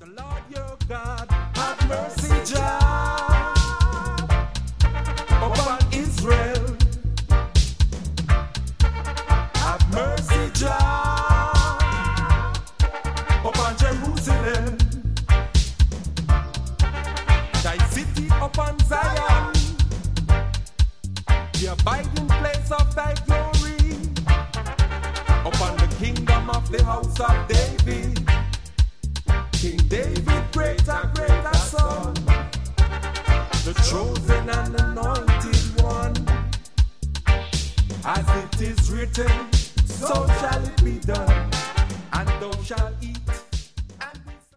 Lord your God, have mercy, Jah, upon Israel. Have mercy, Jah, upon Jerusalem. Thy city upon Zion, the abiding place of thy glory, upon the kingdom of the house of David. King David, greater, greater son, the chosen and anointed one. As it is written, so shall it be done, and thou shalt eat.